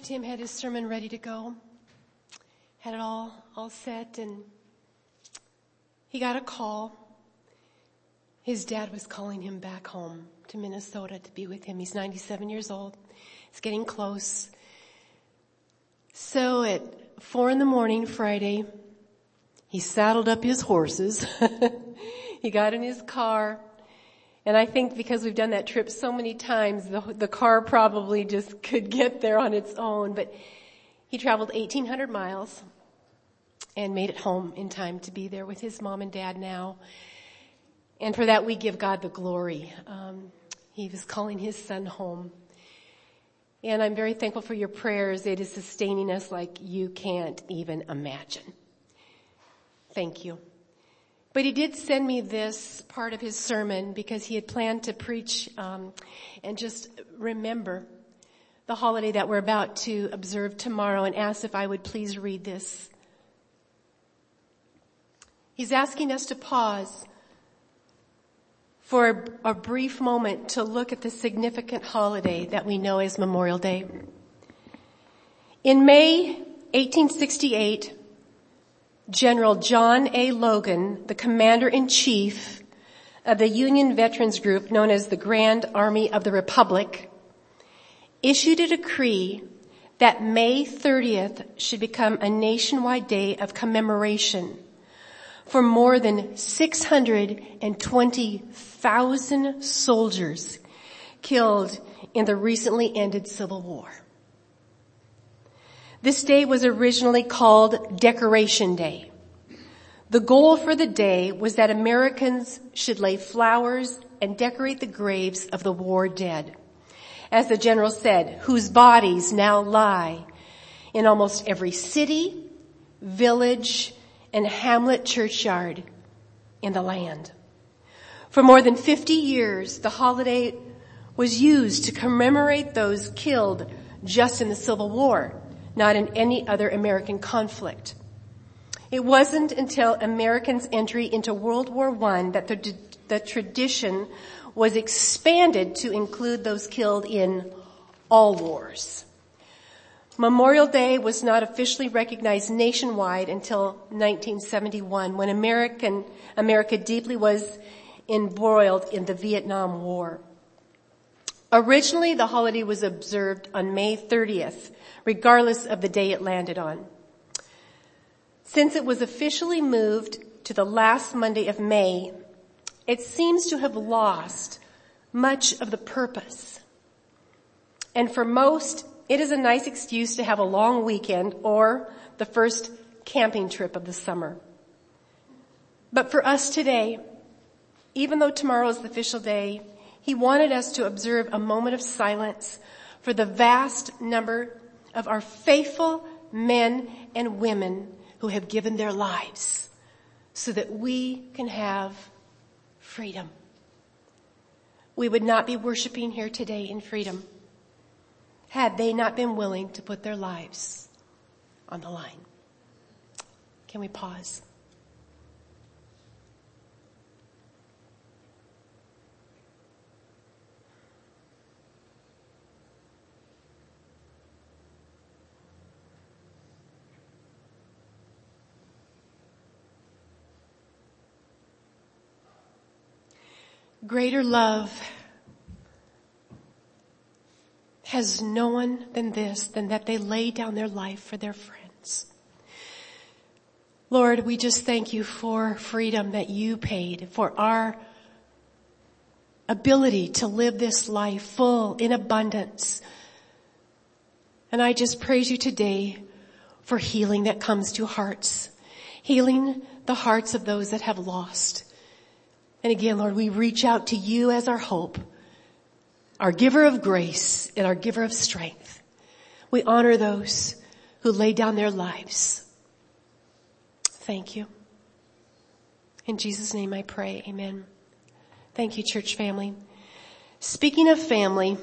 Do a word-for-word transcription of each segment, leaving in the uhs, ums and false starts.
Tim had his sermon ready to go, had it all, all set, and he got a call. His dad was calling him back home to Minnesota to be with him. He's ninety-seven years old. It's getting close. So at four in the morning Friday, he saddled up his horses. He got in his car. And I think because we've done that trip so many times, the, the car probably just could get there on its own. But he traveled eighteen hundred miles and made it home in time to be there with his mom and dad now. And for that, we give God the glory. Um, he was calling his son home. And I'm very thankful for your prayers. It is sustaining us like you can't even imagine. Thank you. But he did send me this part of his sermon because he had planned to preach um, and just remember the holiday that we're about to observe tomorrow, and asked if I would please read this. He's asking us to pause for a, a brief moment to look at the significant holiday that we know as Memorial Day. In May eighteen sixty-eight, General John A. Logan, the commander-in-chief of the Union Veterans Group known as the Grand Army of the Republic, issued a decree that May thirtieth should become a nationwide day of commemoration for more than six hundred twenty thousand soldiers killed in the recently ended Civil War. This day was originally called Decoration Day. The goal for the day was that Americans should lay flowers and decorate the graves of the war dead, as the general said, whose bodies now lie in almost every city, village, and hamlet churchyard in the land. For more than fifty years, the holiday was used to commemorate those killed just in the Civil War, not in any other American conflict. It wasn't until Americans' entry into World War One that the, the tradition was expanded to include those killed in all wars. Memorial Day was not officially recognized nationwide until nineteen seventy-one, when American, America deeply was embroiled in the Vietnam War. Originally, the holiday was observed on May thirtieth, regardless of the day it landed on. Since it was officially moved to the last Monday of May, it seems to have lost much of the purpose. And for most, it is a nice excuse to have a long weekend or the first camping trip of the summer. But for us today, even though tomorrow is the official day, he wanted us to observe a moment of silence for the vast number of our faithful men and women who have given their lives so that we can have freedom. We would not be worshiping here today in freedom had they not been willing to put their lives on the line. Can we pause? Greater love has no one than this, than that they lay down their life for their friends. Lord, we just thank you for freedom that you paid, for our ability to live this life full, in abundance. And I just praise you today for healing that comes to hearts, healing the hearts of those that have lost. And again, Lord, we reach out to you as our hope, our giver of grace and our giver of strength. We honor those who lay down their lives. Thank you. In Jesus' name I pray, amen. Thank you, church family. Speaking of family,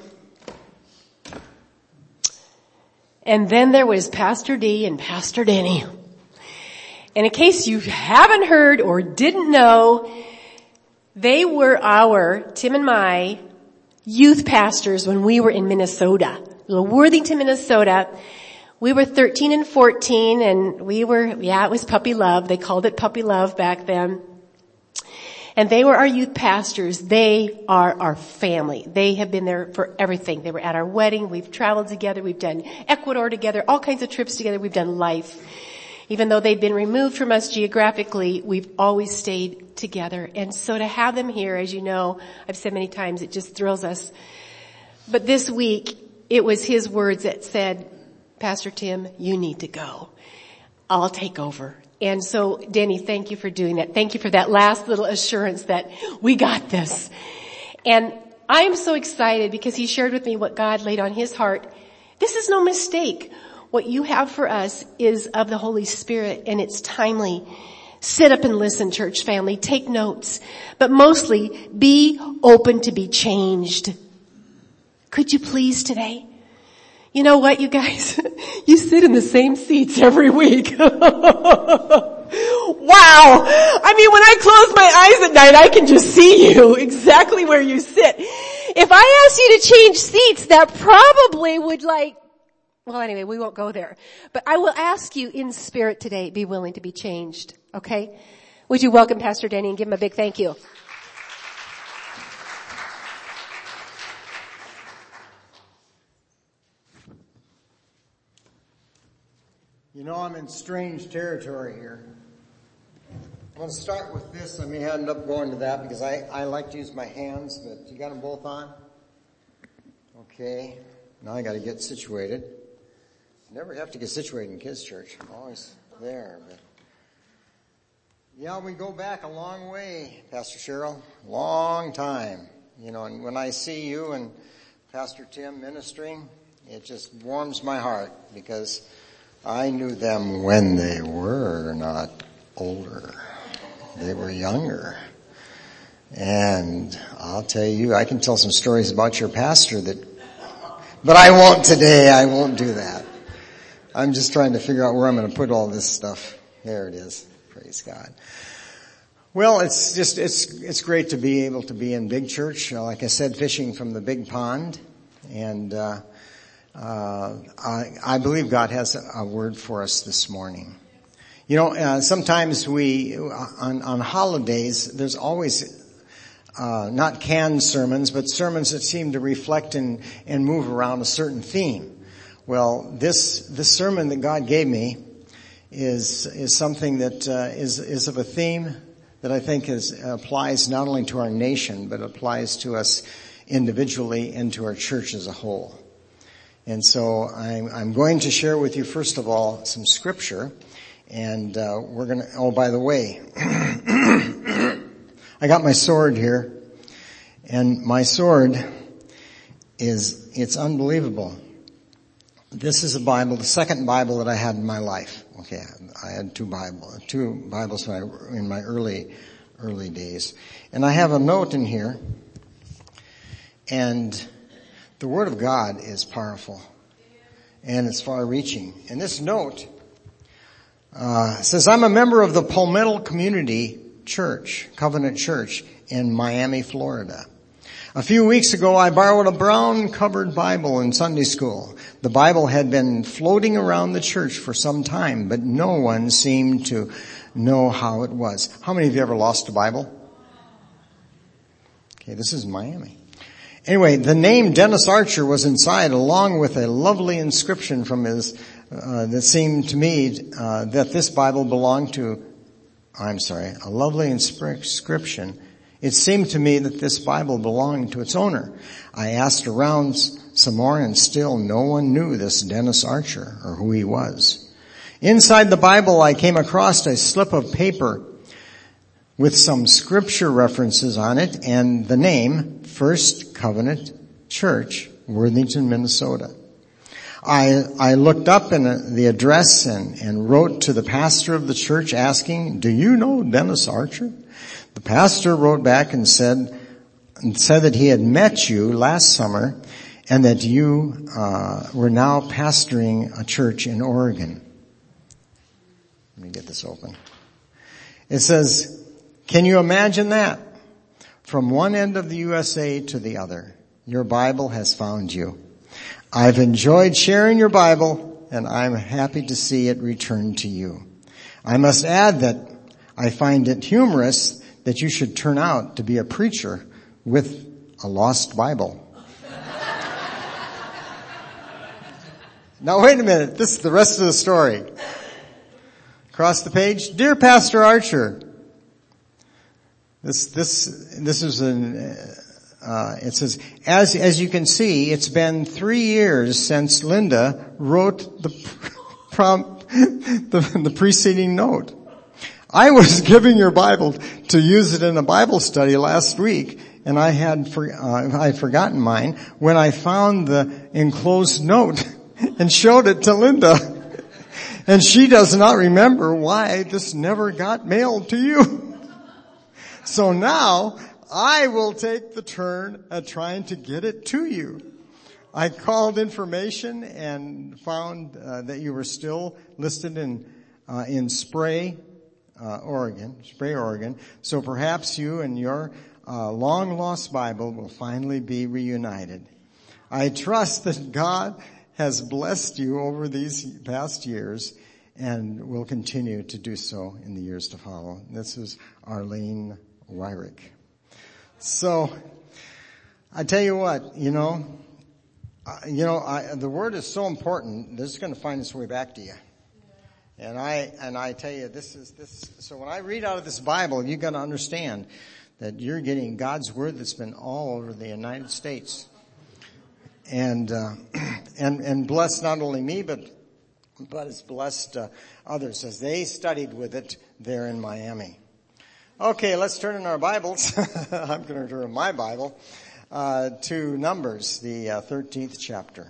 and then there was Pastor D and Pastor Denny. And in case you haven't heard or didn't know, they were our, Tim and my, youth pastors when we were in Minnesota little Worthington, Minnesota. We were thirteen and fourteen, and we were, yeah, it was puppy love. They called it puppy love back then. And they were our youth pastors. They are our family. They have been there for everything. They were at our wedding. We've traveled together. We've done Ecuador together, all kinds of trips together. We've done life. Even though they've been removed from us geographically, we've always stayed together. And so to have them here, as you know, I've said many times, it just thrills us. But this week, it was his words that said, Pastor Tim, you need to go. I'll take over. And so, Denny, thank you for doing that. Thank you for that last little assurance that we got this. And I am so excited because he shared with me what God laid on his heart. This is no mistake. What you have for us is of the Holy Spirit, and it's timely. Sit up and listen, church family. Take notes. But mostly, be open to be changed. Could you please today? You know what, you guys? You sit in the same seats every week. Wow. I mean, when I close my eyes at night, I can just see you exactly where you sit. If I asked you to change seats, that probably would like, well, anyway, we won't go there. But I will ask you in spirit today, be willing to be changed. Okay? Would you welcome Pastor Denny and give him a big thank you? You know, I'm in strange territory here. I'm going to start with this. I may end up going to that because I, I like to use my hands, but you got them both on? Okay. Now I got to get situated. Never have to get situated in kids' church. I'm always there. But yeah, we go back a long way, Pastor Cheryl. Long time. You know, and when I see you and Pastor Tim ministering, it just warms my heart because I knew them when they were not older. They were younger. And I'll tell you, I can tell some stories about your pastor that, but I won't today. I won't do that. I'm just trying to figure out where I'm going to put all this stuff. There it is. Praise God. Well, it's just, it's, it's great to be able to be in Big Church. Like I said, fishing from the big pond. And, uh, Uh, I, I believe God has a, a word for us this morning. You know, uh, sometimes we, on, on holidays, there's always, uh, not canned sermons, but sermons that seem to reflect and, and move around a certain theme. Well, this, this sermon that God gave me is, is something that, uh, is, is of a theme that I think is, applies not only to our nation, but applies to us individually and to our church as a whole. And so I'm, I'm going to share with you, first of all, some scripture. And uh, we're going to, oh, by the way, I got my sword here. And my sword is, it's unbelievable. This is a Bible, the second Bible that I had in my life. Okay, I had two Bible, two Bibles in my, in my early, early days. And I have a note in here. And the Word of God is powerful, and it's far-reaching. And this note uh says, I'm a member of the Palmetto Community Church, Covenant Church in Miami, Florida. A few weeks ago, I borrowed a brown-covered Bible in Sunday school. The Bible had been floating around the church for some time, but no one seemed to know how it was. How many of you ever lost a Bible? Okay, this is Miami. Anyway, the name Dennis Archer was inside, along with a lovely inscription from his, uh, that seemed to me, uh, that this Bible belonged to, I'm sorry, a lovely inscription. It seemed to me that this Bible belonged to its owner. I asked around some more, and still no one knew this Dennis Archer or who he was. Inside the Bible, I came across a slip of paper with some scripture references on it and the name First Covenant Church, Worthington, Minnesota. I, I looked up in the address and, and wrote to the pastor of the church asking, do you know Dennis Archer? The pastor wrote back and said, and said that he had met you last summer and that you, uh, were now pastoring a church in Oregon. Let me get this open. It says, can you imagine that? From one end of the U S A to the other, your Bible has found you. I've enjoyed sharing your Bible, and I'm happy to see it return to you. I must add that I find it humorous that you should turn out to be a preacher with a lost Bible. Now wait a minute, this is the rest of the story. Across the page, Dear Pastor Archer, this, this, this is an, uh, it says, as, as you can see, it's been three years since Linda wrote the, prompt, the, the preceding note. I was giving your Bible to use it in a Bible study last week, and I had for, uh, I had forgotten mine when I found the enclosed note and showed it to Linda. And she does not remember why this never got mailed to you. So now I will take the turn at trying to get it to you. I called information and found uh, that you were still listed in uh, in Spray, uh, Oregon, Spray, Oregon. So perhaps you and your uh, long-lost Bible will finally be reunited. I trust that God has blessed you over these past years and will continue to do so in the years to follow. This is Arlene Wyrick. So, I tell you what, you know, uh, you know, I, the word is so important. This is going to find its way back to you. And I and I tell you, this is this. So when I read out of this Bible, you got to understand that you're getting God's word that's been all over the United States. And, uh, and, and blessed not only me, but, but it's blessed, uh, others as they studied with it there in Miami. Okay, let's turn in our Bibles. I'm going to turn my Bible, uh, to Numbers, the uh, thirteenth chapter.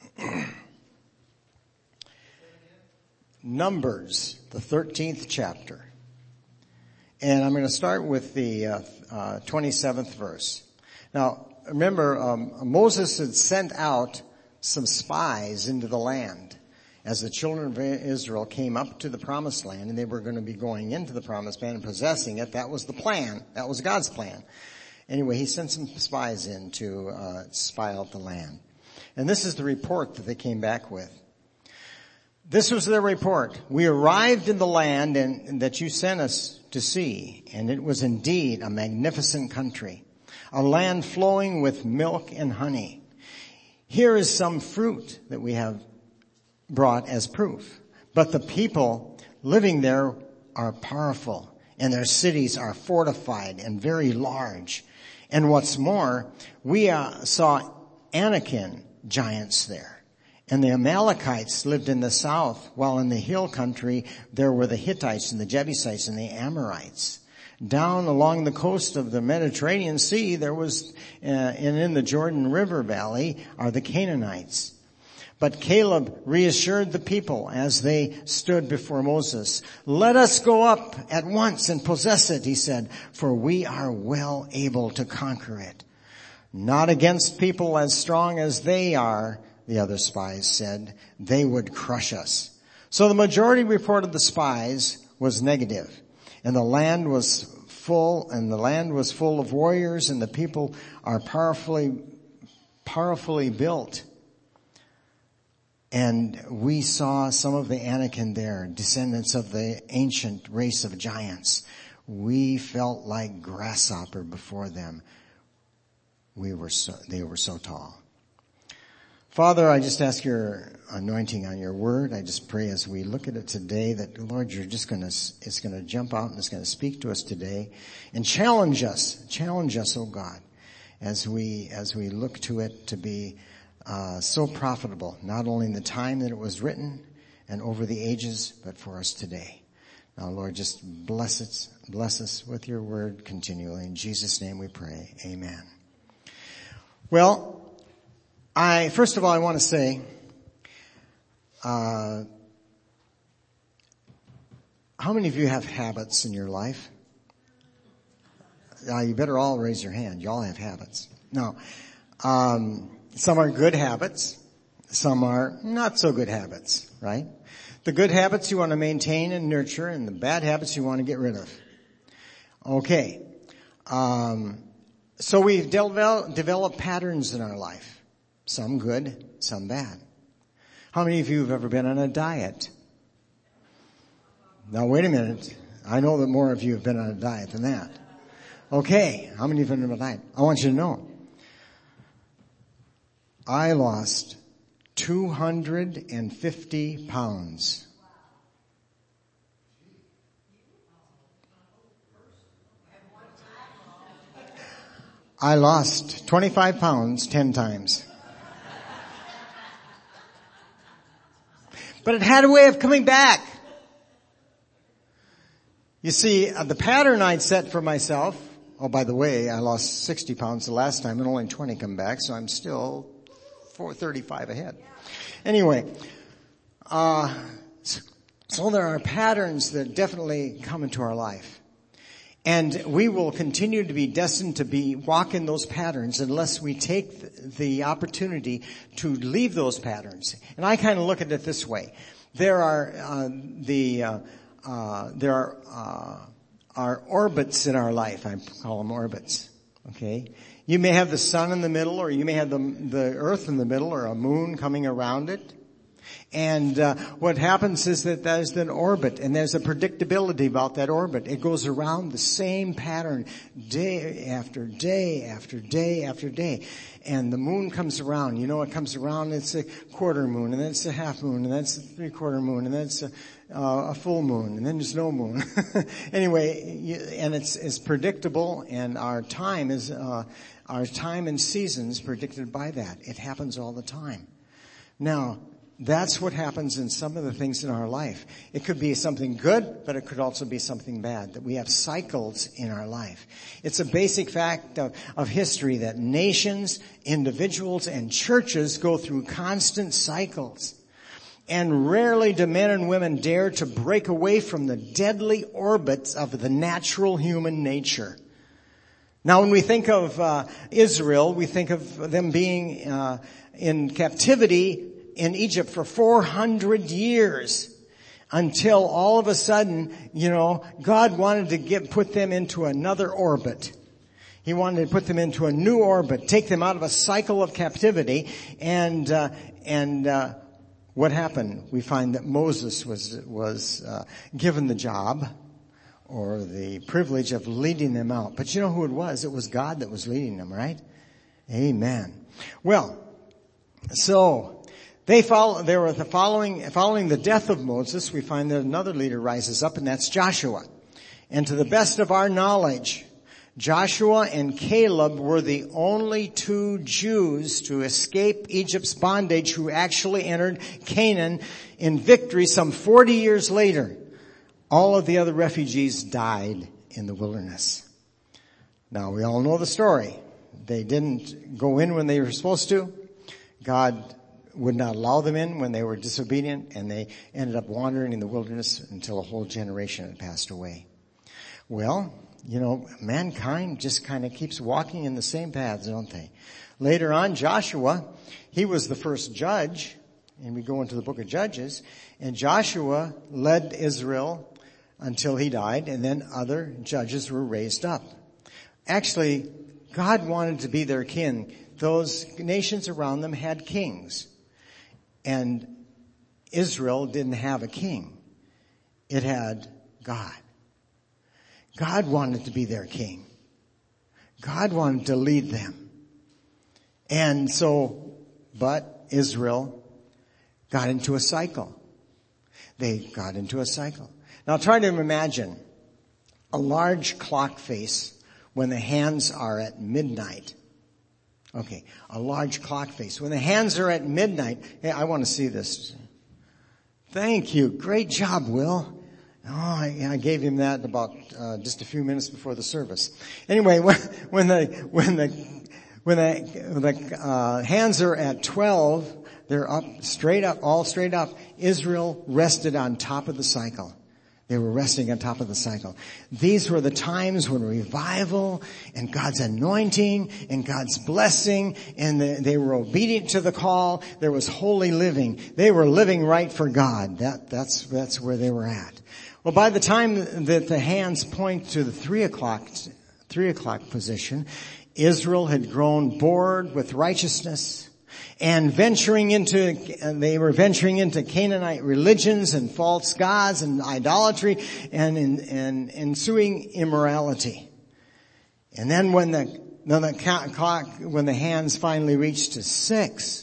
Numbers, the thirteenth chapter. And I'm going to start with the, uh, uh, twenty-seventh verse. Now, remember, um, Moses had sent out some spies into the land as the children of Israel came up to the promised land, and they were going to be going into the promised land and possessing it. That was the plan. That was God's plan. Anyway, he sent some spies in to uh, spy out the land. And this is the report that they came back with. This was their report. We arrived in the land and, and that you sent us to see, and it was indeed a magnificent country, a land flowing with milk and honey. Here is some fruit that we have brought as proof. But the people living there are powerful, and their cities are fortified and very large. And what's more, we uh, saw Anakim giants there. And the Amalekites lived in the south, while in the hill country there were the Hittites and the Jebusites and the Amorites. Down along the coast of the Mediterranean Sea, there was, uh, and in the Jordan River Valley are the Canaanites. But Caleb reassured the people as they stood before Moses. Let us go up at once and possess it, he said, for we are well able to conquer it. Not against people as strong as they are, the other spies said. They would crush us. So the majority report of the spies was negative. And the land was full, and the land was full of warriors, and the people are powerfully, powerfully built. And we saw some of the Anakim there, descendants of the ancient race of giants. We felt like grasshopper before them. We were so, they were so tall. Father, I just ask your anointing on your word. I just pray as we look at it today that, Lord, you're just going to, it's going to jump out and it's going to speak to us today and challenge us, challenge us, oh God, as we, as we look to it to be, uh, so profitable, not only in the time that it was written and over the ages, but for us today. Now, Lord, just bless it, bless us with your word continually. In Jesus' name we pray. Amen. Well, I, first of all, I want to say, uh, how many of you have habits in your life? Uh, you better all raise your hand. You all have habits. No. Um, some are good habits. Some are not so good habits, right? The good habits you want to maintain and nurture, and the bad habits you want to get rid of. Okay. Um, so we've developed, developed patterns in our life. Some good, some bad. How many of you have ever been on a diet? Now wait a minute. I know that more of you have been on a diet than that. Okay, how many of you have been on a diet? I want you to know. I lost two hundred fifty pounds. I lost twenty-five pounds ten times. But it had a way of coming back. You see, uh, the pattern I'd set for myself, oh, by the way, I lost sixty pounds the last time and only twenty come back, so I'm still four thirty-five ahead. Anyway, uh, so there are patterns that definitely come into our life. And we will continue to be destined to be walk in those patterns unless we take the opportunity to leave those patterns. And I kind of look at it this way. There are uh, the uh, uh, there are uh, are orbits in our life. I call them orbits. Okay, you may have the sun in the middle, or you may have the the earth in the middle, or a moon coming around it. And uh, what happens is that there's an orbit, and there's a predictability about that orbit. It goes around the same pattern day after day after day after day. And the moon comes around. You know, it comes around, it's a quarter moon, and then it's a half moon, and then it's a three-quarter moon, and then it's a, uh, a full moon, and then there's no moon. Anyway, you, and it's, it's predictable, and our time is, uh, our time and seasons predicted by that. It happens all the time. Now, that's what happens in some of the things in our life. It could be something good, but it could also be something bad, that we have cycles in our life. It's a basic fact of, of history that nations, individuals, and churches go through constant cycles. And rarely do men and women dare to break away from the deadly orbits of the natural human nature. Now, when we think of uh, Israel, we think of them being uh, in captivity in Egypt for four hundred years, until all of a sudden, you know, God wanted to get, put them into another orbit. He wanted to put them into a new orbit, take them out of a cycle of captivity. And, uh, and, uh, what happened? We find that Moses was, was, uh, given the job or the privilege of leading them out. But you know who it was? It was God that was leading them, right? Amen. Well, so, They follow, they were the following, following the death of Moses, we find that another leader rises up, and that's Joshua. And to the best of our knowledge, Joshua and Caleb were the only two Jews to escape Egypt's bondage who actually entered Canaan in victory some forty years later. All of the other refugees died in the wilderness. Now, we all know the story. They didn't go in when they were supposed to. God would not allow them in when they were disobedient, and they ended up wandering in the wilderness until a whole generation had passed away. Well, you know, mankind just kind of keeps walking in the same paths, don't they? Later on, Joshua, he was the first judge, and we go into the book of Judges, and Joshua led Israel until he died, and then other judges were raised up. Actually, God wanted to be their king. Those nations around them had kings. And Israel didn't have a king. It had God. God wanted to be their king. God wanted to lead them. And so, but Israel got into a cycle. They got into a cycle. Now try to imagine a large clock face when the hands are at midnight. Okay, a large clock face. When the hands are at midnight, hey, I want to see this. Thank you. Great job, Will. Oh, I, I gave him that about uh, just a few minutes before the service. Anyway, when, when the when the when the, the uh, hands are at twelve, they're up straight up, all straight up. Israel rested on top of the cycle. They were resting on top of the cycle. These were the times when revival and God's anointing and God's blessing, and the, they were obedient to the call. There was holy living. They were living right for God. That, that's, that's where they were at. Well, by the time that the hands point to the three o'clock, three o'clock position, Israel had grown bored with righteousness. and venturing into, they were venturing into Canaanite religions and false gods and idolatry and, and, and ensuing immorality. And then when the, when the clock, when the hands finally reached to six,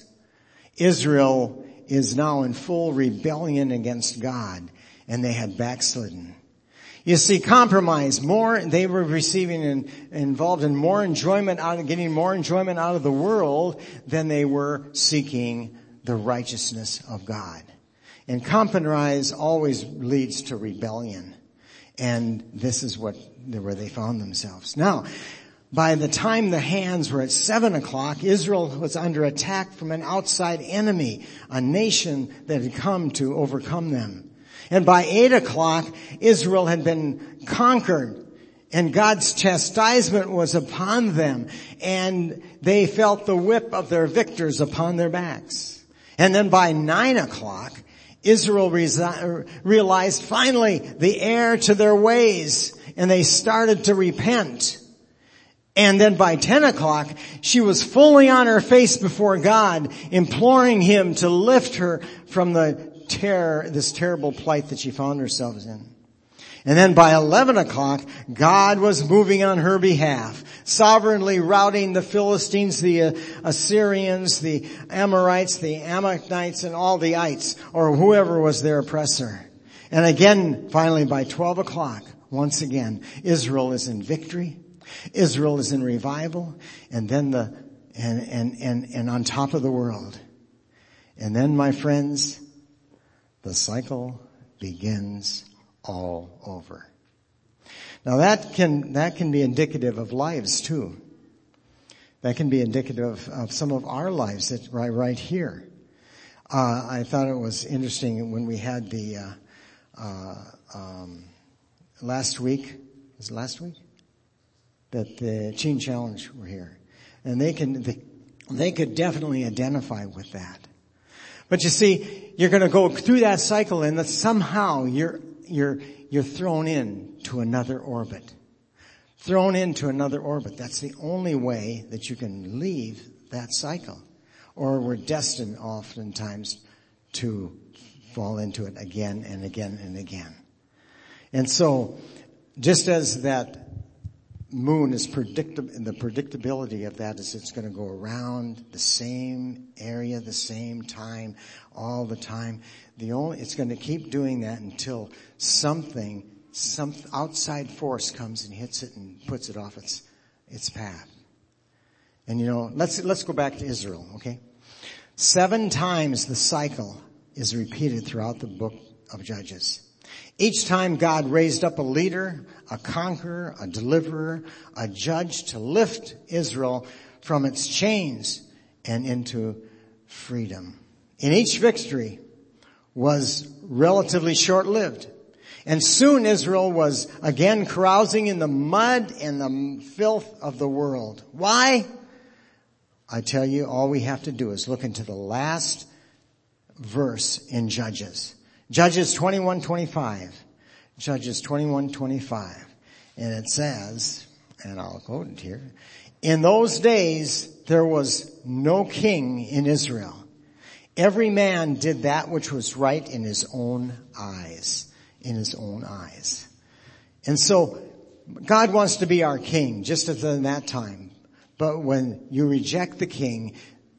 Israel is now in full rebellion against God, and they had backslidden. You see, compromise, more, they were receiving and involved in more enjoyment out of, getting more enjoyment out of the world than they were seeking the righteousness of God. And compromise always leads to rebellion. And this is what, where they found themselves. Now, by the time the hands were at seven o'clock, Israel was under attack from an outside enemy, a nation that had come to overcome them. And by eight o'clock, Israel had been conquered, and God's chastisement was upon them, and they felt the whip of their victors upon their backs. And then by nine o'clock, Israel resi- realized finally the heir to their ways, and they started to repent. And then by ten o'clock, she was fully on her face before God, imploring Him to lift her from the terror, this terrible plight that she found herself in. And then by eleven o'clock, God was moving on her behalf, sovereignly routing the Philistines, the uh, Assyrians, the Amorites, the Ammonites, and all the ites, or whoever was their oppressor. And again, finally by twelve o'clock, once again, Israel is in victory. Israel is in revival, and then the, and, and, and, and on top of the world. And then, my friends, the cycle begins all over. Now that can, that can be indicative of lives too. That can be indicative of, of some of our lives that right, right here. Uh, I thought it was interesting when we had the, uh, uh, um, last week, was it last week? That the Teen Challenge were here. And they can, they, they could definitely identify with that. But you see, you're gonna go through that cycle and that somehow you're, you're, you're thrown in to another orbit. Thrown into another orbit. That's the only way that you can leave that cycle. Or we're destined oftentimes to fall into it again and again and again. And so, just as that moon is predictable, the predictability of that is it's going to go around the same area, the same time, all the time. The only, it's going to keep doing that until something, some outside force comes and hits it and puts it off its, its path. And you know, let's, let's go back to Israel, okay? Seven times the cycle is repeated throughout the book of Judges. Each time God raised up a leader, a conqueror, a deliverer, a judge to lift Israel from its chains and into freedom. And each victory was relatively short-lived. And soon Israel was again carousing in the mud and the filth of the world. Why? I tell you, all we have to do is look into the last verse in Judges. Judges twenty-one twenty-five. Judges twenty-one twenty-five. And it says, and I'll quote it here, in those days there was no king in Israel. Every man did that which was right in his own eyes. In his own eyes. And so, God wants to be our king, just as in that time. But when you reject the king,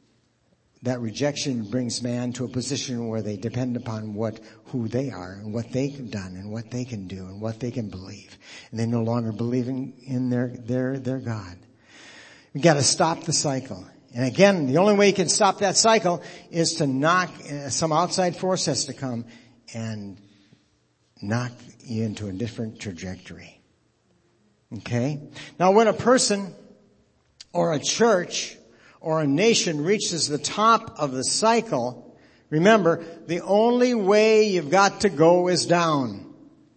that rejection brings man to a position where they depend upon what, who they are and what they've done and what they can do and what they can believe. And they no longer believe in, in their, their, their God. We gotta stop the cycle. And again, the only way you can stop that cycle is to knock, uh, some outside force has to come and knock you into a different trajectory. Okay? Now when a person or a church or a nation reaches the top of the cycle, remember, the only way you've got to go is down.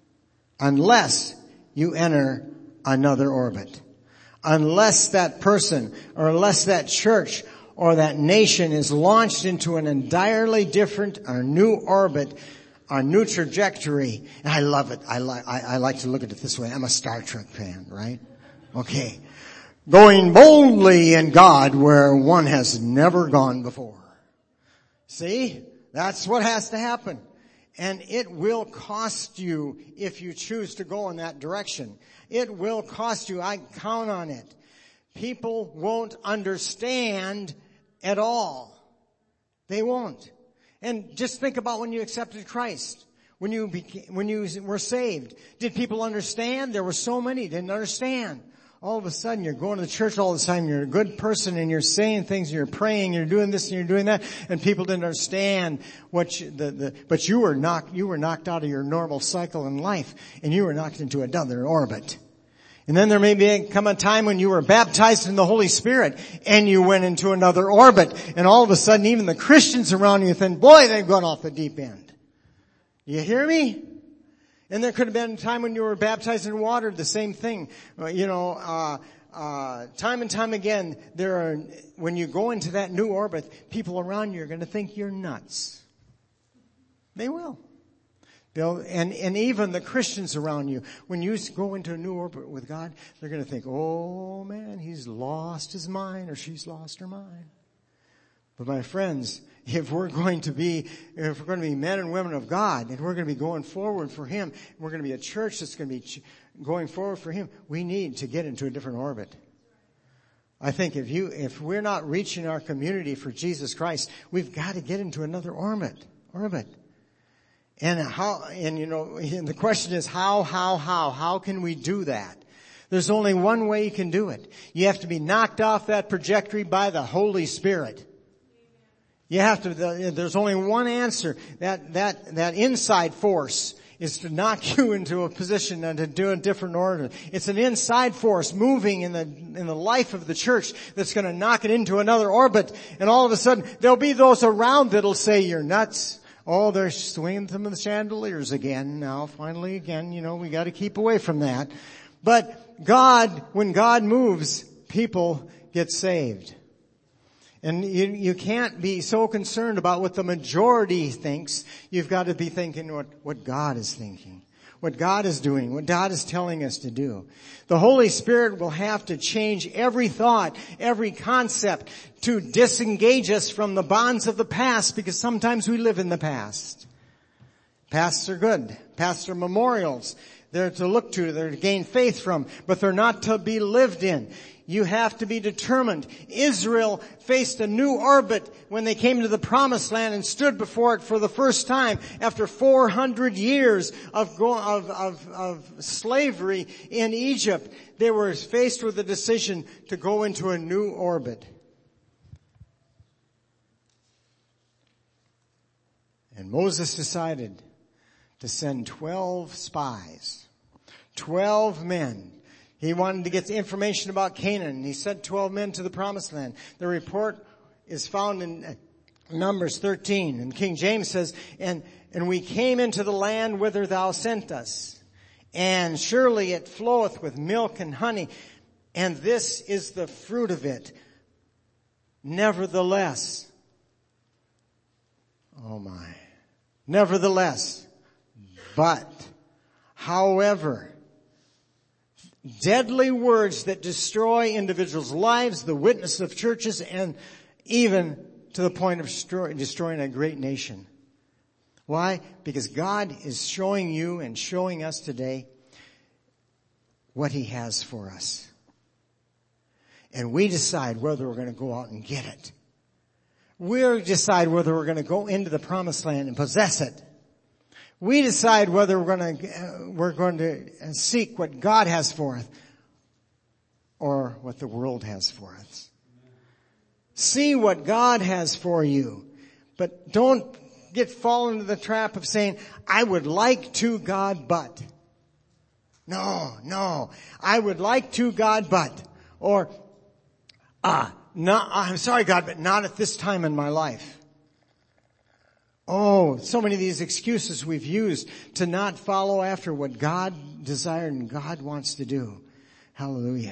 Unless you enter another orbit. Unless that person or unless that church or that nation is launched into an entirely different or new orbit, a new trajectory. And I love it. I like, I, I like to look at it this way. I'm a Star Trek fan, right? Okay. Going boldly in God where one has never gone before. See? That's what has to happen. And it will cost you if you choose to go in that direction. It will cost you. I count on it. People won't understand at all. They won't. And just think about when you accepted Christ. When you became, when you were saved. Did people understand? There were so many didn't understand. All of a sudden you're going to the church all the time, you're a good person and you're saying things, you're praying, you're doing this and you're doing that, and people didn't understand what you, the, the, but you were knocked, you were knocked out of your normal cycle in life and you were knocked into another orbit. And then there may be come a time when you were baptized in the Holy Spirit and you went into another orbit, and all of a sudden even the Christians around you think, boy, they've gone off the deep end. You hear me? And there could have been a time when you were baptized in water, the same thing. You know, uh, uh, time and time again, there are, when you go into that new orbit, people around you are going to think you're nuts. They will. They'll, and, and even the Christians around you, when you go into a new orbit with God, they're going to think, oh man, he's lost his mind or she's lost her mind. But my friends, if we're going to be, if we're going to be men and women of God, and we're going to be going forward for Him, we're going to be a church that's going to be going forward for Him, we need to get into a different orbit. I think if you, if we're not reaching our community for Jesus Christ, we've got to get into another orbit, orbit. And how, and you know, and the question is how, how, how, how can we do that? There's only one way you can do it. You have to be knocked off that trajectory by the Holy Spirit. You have to, there's only one answer. That, that, that inside force is to knock you into a position and to do a different order. It's an inside force moving in the, in the life of the church that's going to knock it into another orbit. And all of a sudden, there'll be those around that'll say, you're nuts. Oh, they're swinging them in the chandeliers again. Now, finally again, you know, we got to keep away from that. But God, when God moves, people get saved. And you, you can't be so concerned about what the majority thinks. You've got to be thinking what, what God is thinking, what God is doing, what God is telling us to do. The Holy Spirit will have to change every thought, every concept to disengage us from the bonds of the past, because sometimes we live in the past. Pasts are good. Pasts are memorials. They're to look to, they're to gain faith from, but they're not to be lived in. You have to be determined. Israel faced a new orbit when they came to the Promised Land and stood before it for the first time after four hundred years of, go, of, of, of slavery in Egypt. They were faced with the decision to go into a new orbit. And Moses decided to send twelve spies, twelve men. He wanted to get information about Canaan. He sent twelve men to the Promised Land. The report is found in Numbers thirteen. And King James says, and, and we came into the land whither thou sent us. And surely it floweth with milk and honey. And this is the fruit of it. Nevertheless. Oh my. Nevertheless. But. However. Deadly words that destroy individuals' lives, the witness of churches, and even to the point of destroy, destroying a great nation. Why? Because God is showing you and showing us today what He has for us. And we decide whether we're going to go out and get it. We decide whether we're going to go into the Promised Land and possess it. We decide whether we're going to, uh, we're going to seek what God has for us or what the world has for us. See what God has for you. But don't get fall into the trap of saying, I would like to God, but. No, no. I would like to God, but. Or, ah, no, I'm sorry God, but not at this time in my life. Oh, so many of these excuses we've used to not follow after what God desired and God wants to do. Hallelujah.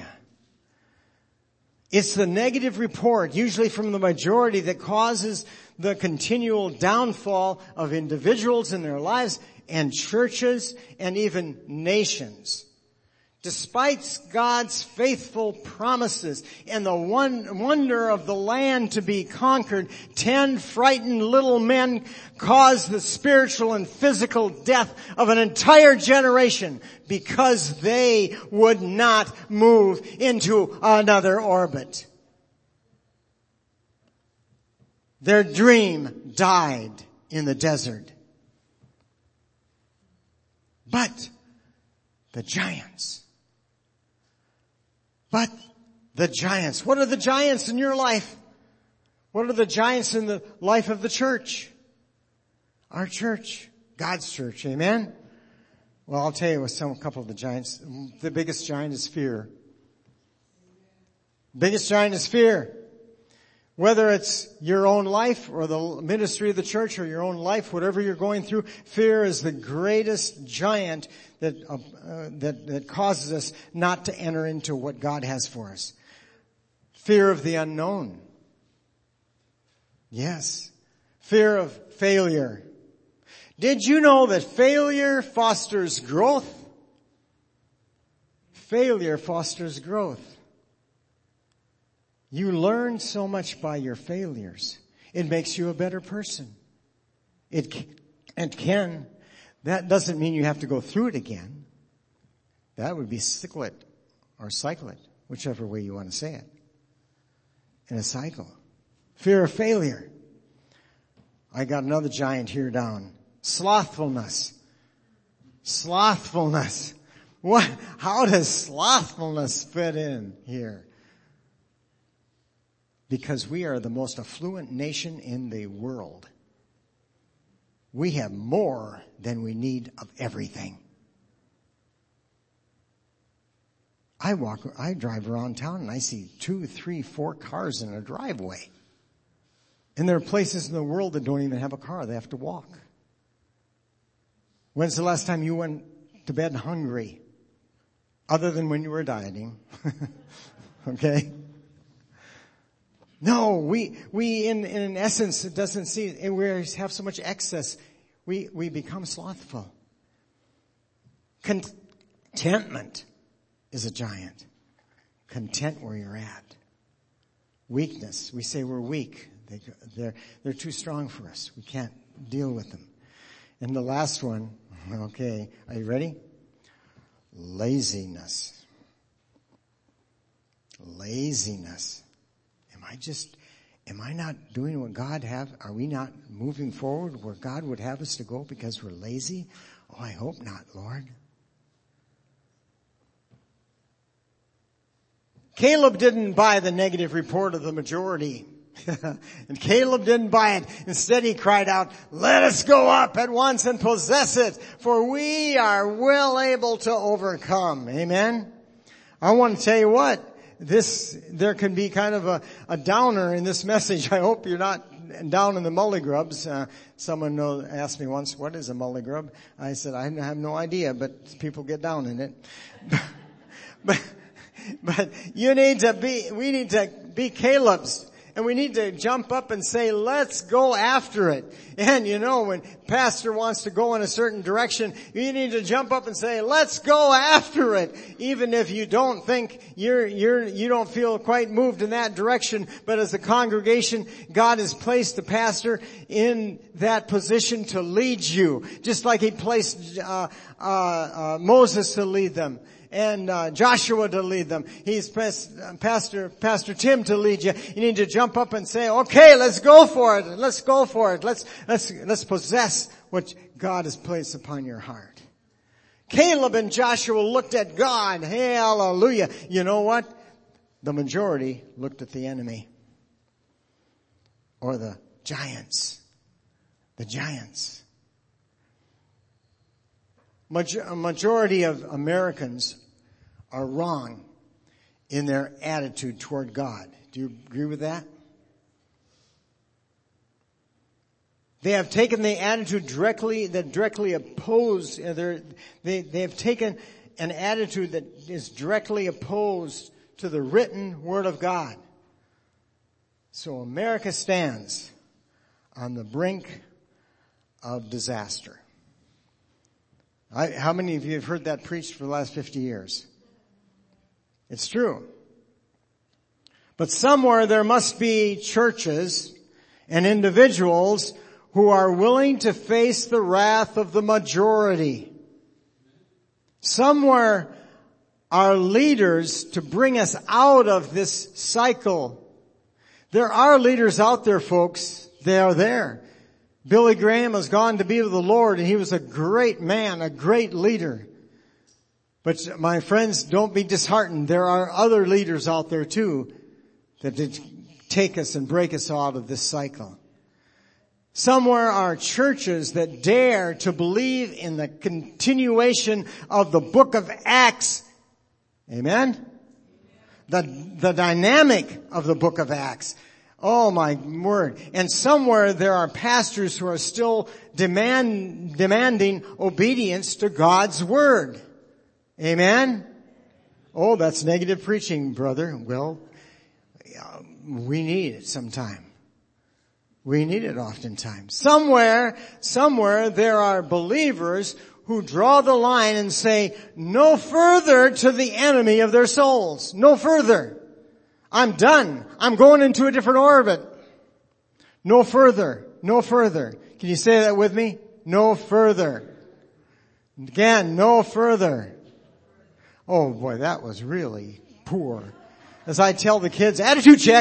It's the negative report, usually from the majority, that causes the continual downfall of individuals in their lives and churches and even nations. Despite God's faithful promises and the one wonder of the land to be conquered, ten frightened little men caused the spiritual and physical death of an entire generation because they would not move into another orbit. Their dream died in the desert. But the giants But the giants. What are the giants in your life? What are the giants in the life of the church? Our church. God's church. Amen? Well, I'll tell you what some, a couple of the giants. The biggest giant is fear. Biggest giant is fear. Whether it's your own life or the ministry of the church or your own life, whatever you're going through, fear is the greatest giant that, uh, uh, that, that causes us not to enter into what God has for us. Fear of the unknown. Yes. Fear of failure. Did you know that failure fosters growth? Failure fosters growth. You learn so much by your failures. It makes you a better person. It can, it can. That doesn't mean you have to go through it again. That would be cycle it or cycle it, whichever way you want to say it. In a cycle. Fear of failure. I got another giant here down. Slothfulness. Slothfulness. What? How does slothfulness fit in here? Because we are the most affluent nation in the world. We have more than we need of everything. I walk, I drive around town and I see two, three, four cars in a driveway. And there are places in the world that don't even have a car. They have to walk. When's the last time you went to bed hungry? Other than when you were dieting. Okay? No, we, we in, in essence, it doesn't see, we have so much excess. We, we become slothful. Contentment is a giant. Content where you're at. Weakness. We say we're weak. They, they're, they're too strong for us. We can't deal with them. And the last one, okay, are you ready? Laziness. Laziness. Am I just, am I not doing what God have? Are we not moving forward where God would have us to go because we're lazy? Oh, I hope not, Lord. Caleb didn't buy the negative report of the majority. And Caleb didn't buy it. Instead he cried out, let us go up at once and possess it, for we are well able to overcome. Amen. I want to tell you what, this, there can be kind of a, a downer in this message. I hope you're not down in the mullygrubs. Uh, someone know, asked me once, what is a mullygrub? I said, I have no idea, but people get down in it. but, but you need to be, we need to be Caleb's. And we need to jump up and say, let's go after it. And you know, when pastor wants to go in a certain direction, you need to jump up and say, let's go after it. Even if you don't think you're, you're, you don't feel quite moved in that direction. But as a congregation, God has placed the pastor in that position to lead you. Just like he placed, uh, uh, uh, Moses to lead them. And uh, Joshua to lead them. He's Pastor Pastor Tim to lead you. You need to jump up and say, "Okay, let's go for it. Let's go for it. Let's let's let's possess what God has placed upon your heart." Caleb and Joshua looked at God. Hey, hallelujah. You know what? The majority looked at the enemy or the giants. The giants. A majority of Americans are wrong in their attitude toward God. Do you agree with that? They have taken the attitude directly, that directly opposed, they, they have taken an attitude that is directly opposed to the written Word of God. So America stands on the brink of disaster. I, how many of you have heard that preached for the last fifty years? It's true. But somewhere there must be churches and individuals who are willing to face the wrath of the majority. Somewhere are leaders to bring us out of this cycle. There are leaders out there, folks. They are there. Billy Graham has gone to be with the Lord, and he was a great man, a great leader. But my friends, don't be disheartened. There are other leaders out there too that did take us and break us out of this cycle. Somewhere are churches that dare to believe in the continuation of the book of Acts. Amen? The, the dynamic of the book of Acts. Oh my word. And somewhere there are pastors who are still demand, demanding obedience to God's word. Amen? Oh, that's negative preaching, brother. Well, we need it sometime. We need it oftentimes. Somewhere, somewhere there are believers who draw the line and say, no further to the enemy of their souls. No further. I'm done. I'm going into a different orbit. No further. No further. Can you say that with me? No further. Again, no further. Oh boy, that was really poor. As I tell the kids, attitude check.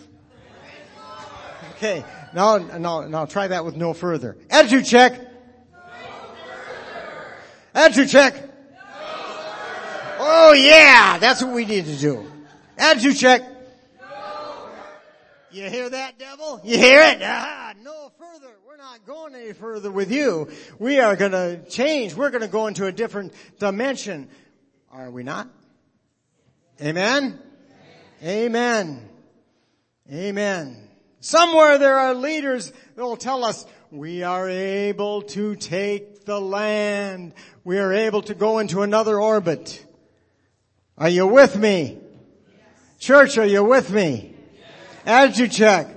Okay, now, now, now try that with no further. Attitude check. No further. Attitude check. No further. Oh yeah, that's what we need to do. Attitude check. No. You hear that, devil? You hear it? Ah, no further. We're not going any further with you. We are going to change. We're going to go into a different dimension. Are we not? Amen? Amen. Amen. Somewhere there are leaders that will tell us we are able to take the land. We are able to go into another orbit. Are you with me? Yes. Church, are you with me? Yes. Attitude check.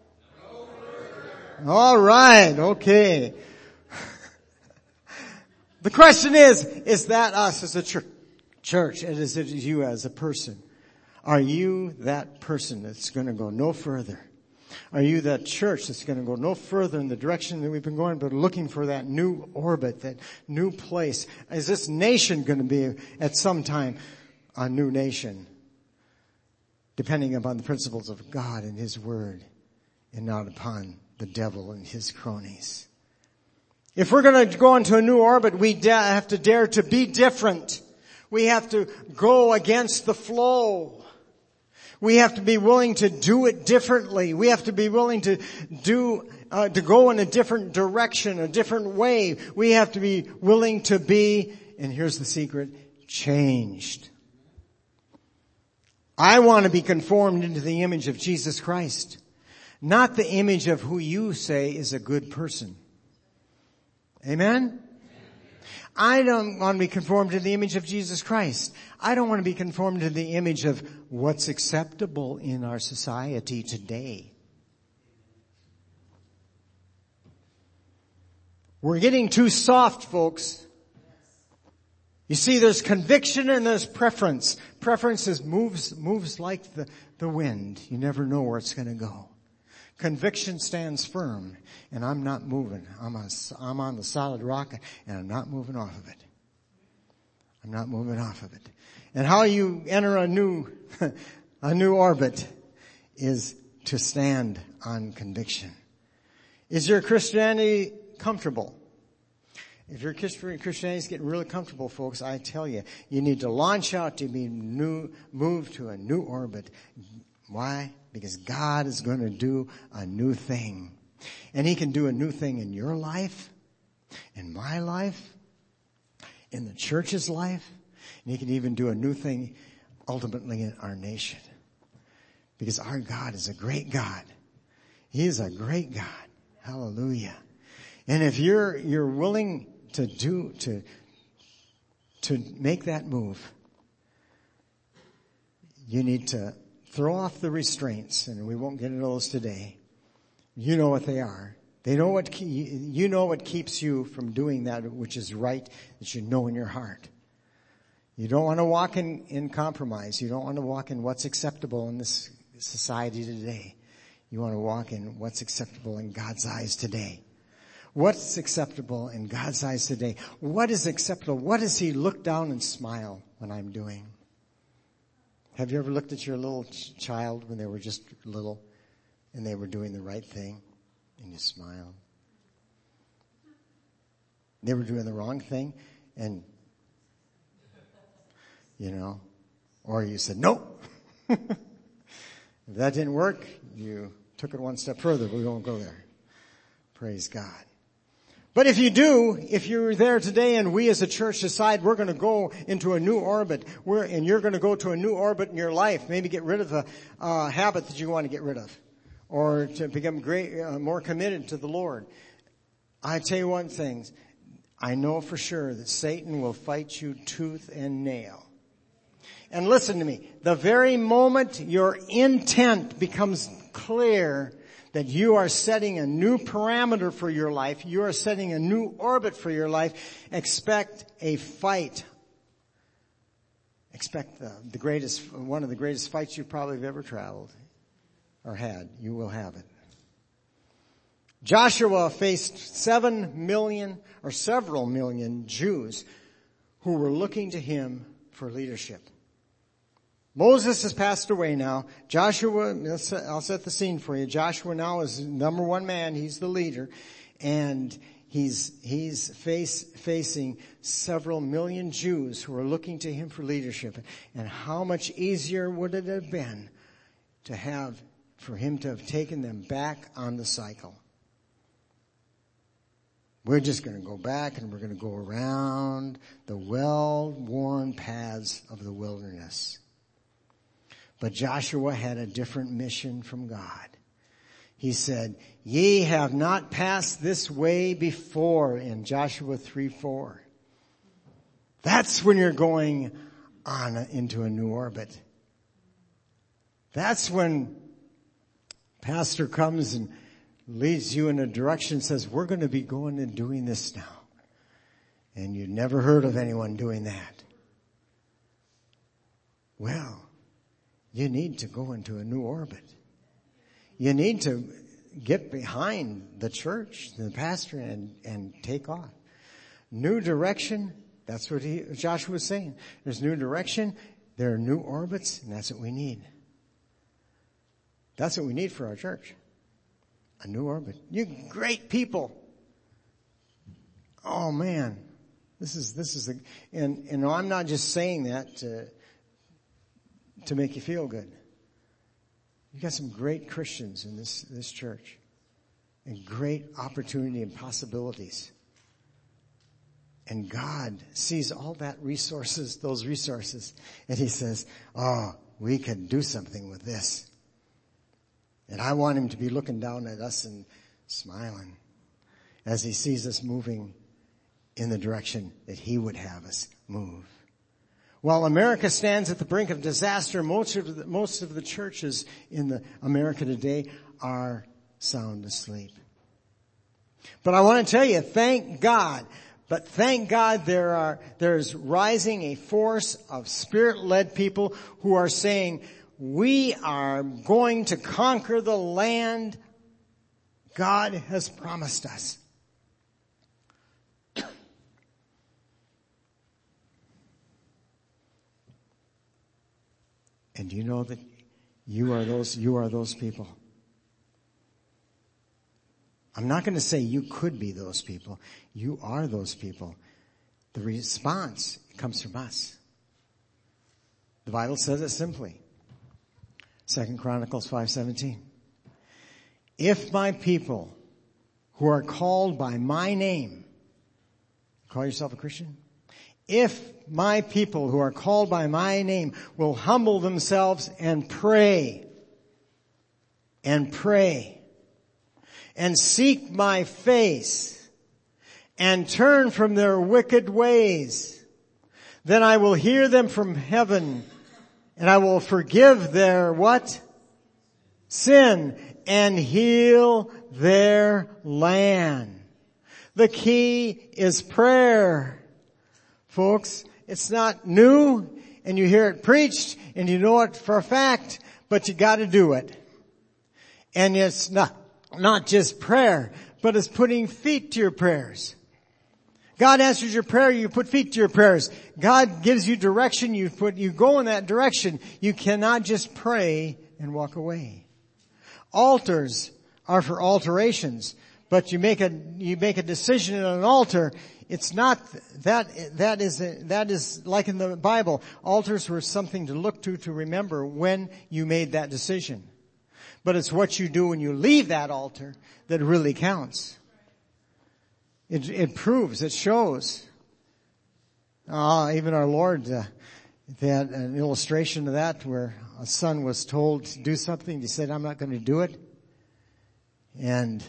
No. All right. Okay. The question is, is that us as a church? Church, and is it you as a person? Are you that person that's going to go no further? Are you that church that's going to go no further in the direction that we've been going, but looking for that new orbit, that new place? Is this nation going to be at some time a new nation? Depending upon the principles of God and His Word, and not upon the devil and his cronies. If we're going to go into a new orbit, we da- have to dare to be different. We have to go against the flow. We have to be willing to do it differently. We have to be willing to do, uh, to go in a different direction, a different way. We have to be willing to be, and here's the secret, changed. I want to be conformed into the image of Jesus Christ, not the image of who you say is a good person. Amen? I don't want to be conformed to the image of Jesus Christ. I don't want to be conformed to the image of what's acceptable in our society today. We're getting too soft, folks. You see, there's conviction and there's preference. Preference is moves, moves like the, the wind. You never know where it's going to go. Conviction stands firm, and I'm not moving. I'm on, I'm on the solid rock, and I'm not moving off of it. I'm not moving off of it. And how you enter a new, a new orbit is to stand on conviction. Is your Christianity comfortable? If your Christianity is getting really comfortable, folks, I tell you, you need to launch out to be new, move to a new orbit. Why? Because God is going to do a new thing. And He can do a new thing in your life, in my life, in the church's life. And He can even do a new thing ultimately in our nation. Because our God is a great God. He is a great God. Hallelujah. And if you're, you're willing to do, to, to make that move, you need to throw off the restraints, and we won't get into those today. You know what they are. They know what, you know what keeps you from doing that which is right, that you know in your heart. You don't want to walk in, in compromise. You don't want to walk in what's acceptable in this society today. You want to walk in what's acceptable in God's eyes today. What's acceptable in God's eyes today? What is acceptable? What does He look down and smile when I'm doing? Have you ever looked at your little ch- child when they were just little and they were doing the right thing and you smiled? They were doing the wrong thing and, you know, or you said, nope. If that didn't work, you took it one step further. We won't go there. Praise God. But if you do, if you're there today and we as a church decide we're going to go into a new orbit, we're, and you're going to go to a new orbit in your life, maybe get rid of a uh, habit that you want to get rid of, or to become great, uh, more committed to the Lord. I tell you one thing, I know for sure that Satan will fight you tooth and nail. And listen to me, the very moment your intent becomes clear that you are setting a new parameter for your life, you are setting a new orbit for your life, expect a fight. Expect the, the greatest, one of the greatest fights you probably have ever traveled or had. You will have it. Joshua faced seven million or several million Jews who were looking to him for leadership. Moses has passed away now. Joshua, I'll set the scene for you. Joshua now is number one man. He's the leader. And he's, he's face, facing several million Jews who are looking to him for leadership. And how much easier would it have been to have, for him to have taken them back on the cycle? We're just going to go back and we're going to go around the well-worn paths of the wilderness. But Joshua had a different mission from God. He said, ye have not passed this way before, in Joshua three four. That's when you're going on into a new orbit. That's when pastor comes and leads you in a direction and says, we're going to be going and doing this now. And you've never heard of anyone doing that. Well, you need to go into a new orbit. You need to get behind the church, the pastor, and, and take off. New direction, that's what he, Joshua was saying. There's new direction, there are new orbits, and that's what we need. That's what we need for our church. A new orbit. You great people. Oh man. This is, this is the, and, and I'm not just saying that to, to make you feel good. You got some great Christians in this, this church. And great opportunity and possibilities. And God sees all that resources, those resources, and He says, oh, we can do something with this. And I want Him to be looking down at us and smiling as He sees us moving in the direction that He would have us move. While America stands at the brink of disaster, most of the, most of the churches in the America today are sound asleep. But I want to tell you, thank God, but thank God there are, there's rising a force of Spirit-led people who are saying, we are going to conquer the land God has promised us. And you know that you are those, you are those people. I'm not going to say you could be those people. You are those people. The response comes from us. The Bible says it simply. Second Chronicles five seventeen. If my people who are called by my name, call yourself a Christian? If my people who are called by my name will humble themselves and pray, and pray, and seek my face, and turn from their wicked ways, then I will hear them from heaven, and I will forgive their what? Sin, and heal their land. The key is prayer. Folks, it's not new, and you hear it preached, and you know it for a fact, but you gotta do it. And it's not, not just prayer, but it's putting feet to your prayers. God answers your prayer, you put feet to your prayers. God gives you direction, you put, you go in that direction. You cannot just pray and walk away. Altars are for alterations, but you make a, you make a decision at an altar. It's not, that, that is, that is like in the Bible. Altars were something to look to, to remember when you made that decision. But it's what you do when you leave that altar that really counts. It, it proves, it shows. Ah, even our Lord, uh, they had an illustration of that where a son was told to do something. He said, I'm not going to do it. And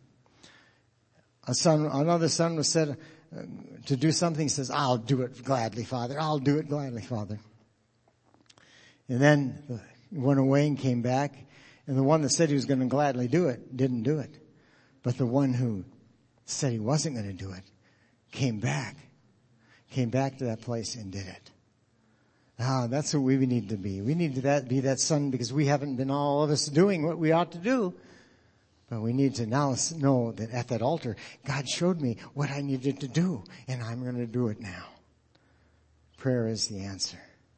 a son, another son was said uh, to do something. He says, I'll do it gladly, Father. I'll do it gladly, Father. And then he went away and came back. And the one that said he was going to gladly do it didn't do it. But the one who said he wasn't going to do it came back. Came back to that place and did it. Ah, that's what we need to be. We need to that, be that son, because we haven't been, all of us, doing what we ought to do. But we need to now know that at that altar, God showed me what I needed to do, and I'm going to do it now. Prayer is the answer.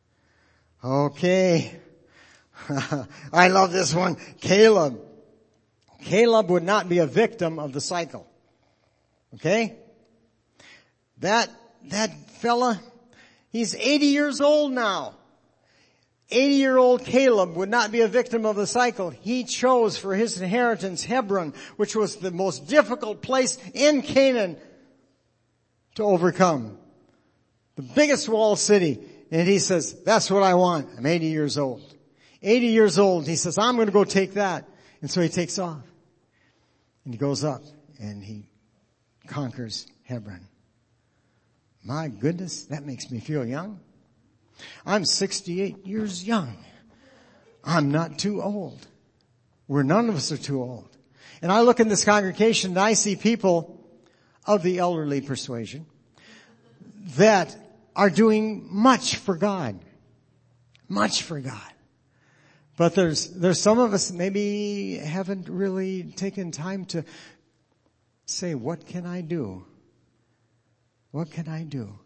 Okay. I love this one. Caleb. Caleb would not be a victim of the cycle. Okay? That, that fella, he's eighty years old now. eighty year old Caleb would not be a victim of the cycle. He chose for his inheritance Hebron, which was the most difficult place in Canaan to overcome. The biggest walled city. And he says, that's what I want. I'm eighty years old. eighty years old. He says, I'm going to go take that. And so he takes off. And he goes up and he conquers Hebron. My goodness, that makes me feel young. I'm sixty-eight years young. I'm not too old. We're none of us are too old. And I look in this congregation and I see people of the elderly persuasion that are doing much for God. Much for God. But there's, there's some of us that maybe haven't really taken time to say, what can I do? What can I do